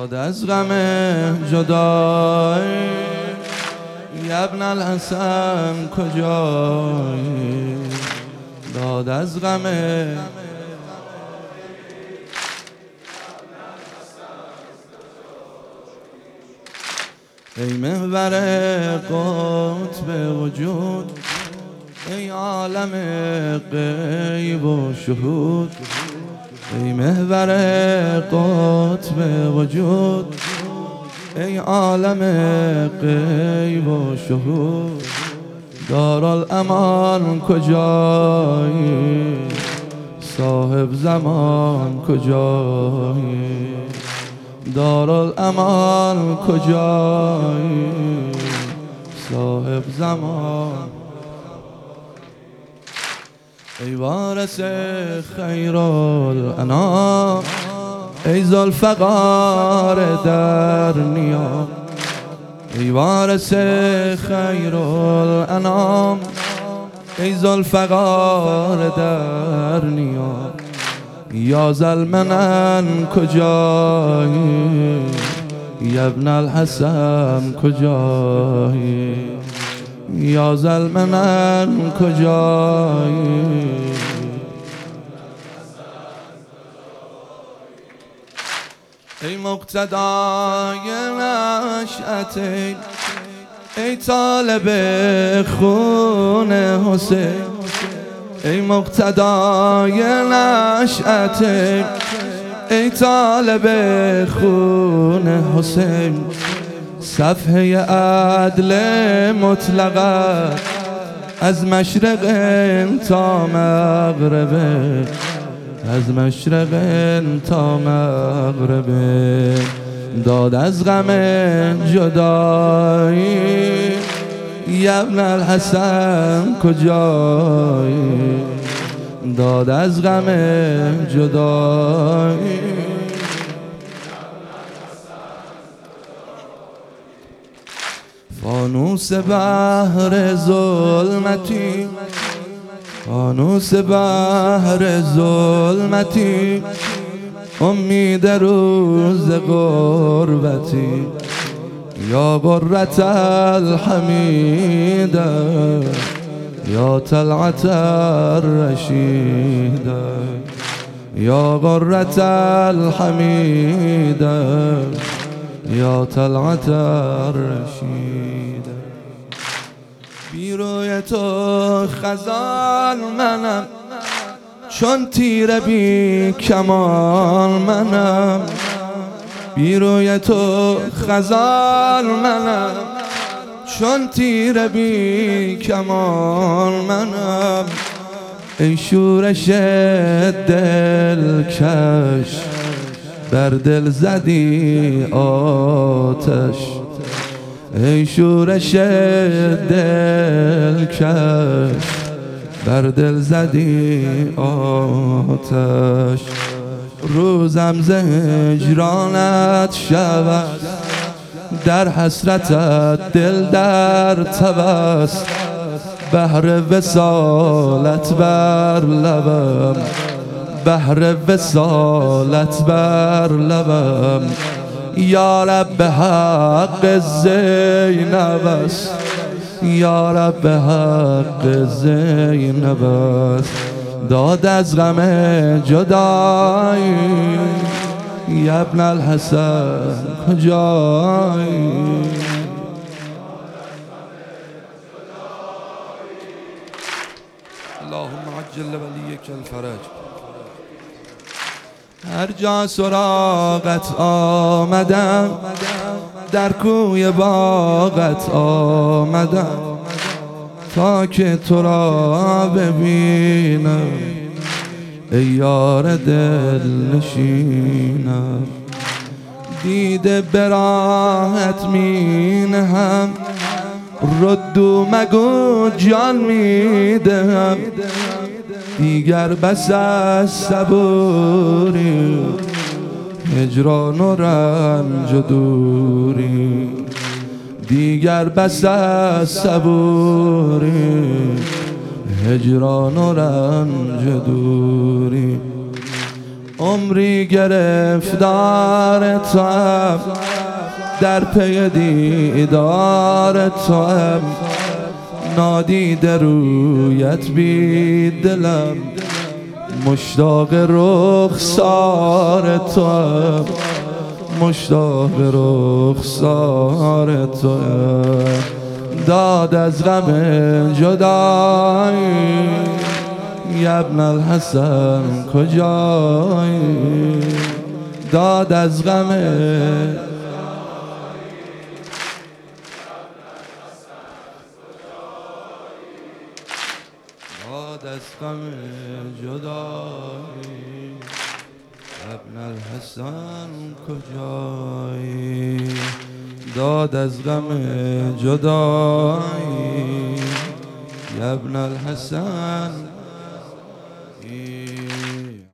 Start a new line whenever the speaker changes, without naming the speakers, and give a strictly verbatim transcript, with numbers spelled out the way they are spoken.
داد از غم جدایی ابن الحسن کجایی داد از غم ای محور قطب وجود ای عالم غیب و شهود ای محور قطب وجود ای عالم غیب و شهود دارالامان کجایی صاحب زمان کجایی دارالامان کجایی صاحب زمان ای وارث خیر الانام ای ذوالفقار در نیام ای وارث خیر الانام ای ذوالفقار در نیام یا ذالمنن کجایی یا ابن الحسن کجایی یا ذالمنن کجایی ای مقتدای نشأتین ای طالب خون حسین ای مقتدای نشأتین ای طالب خون حسین صفحه عدل مطلقه از مشرق تا مغرب از مشرق تا مغرب داد از غم جدایی یا ابن الحسن کجایی داد از غم جدایی فانوس بحر ظلمتی فانوس بحر ظلمتی امید روز غربتی یا غرة الحمیده یا طلعت الرشیده یا غرة الحمیده یا طلعت الرشیده بی روی تو خزان منم چون تیر بی کمان منم بی روی تو خزان منم چون تیر بی کمان منم ای شورش دلکش بر دل زدی آتش ای شورش دلکش بر دل زدی آتش روزم ز هجرانت شود در حسرتت دل در تب است بحر وصالت بر لبم بحر وصالت بر لبم یا رب حق زینب است یا رب حق زینب است داد از غم جدایی یا ابن الحسن کجایی اللهم عجل ولیک الفرج هر جا سراغت آمدم در کوی باغت آمدم تا که تو را ببینم ای یار دل نشینم دیده به راحت می نهم ردو مگو جان می دهم دیگر بس از صبوری هجران و رنج و دوری دیگر بس از صبوری هجران و رنج دوری عمری گرفتار توام، در پی دیدار توام، نادیده رویت بی دلم، مشتاق رخسار توام، مشتاق رخسار توام. داد از غم جدایی ابن الحسن کجایی؟ داد از غم داد از غم جدایی ابن الحسن کجایی؟ داد از غم جدایی ابن الحسن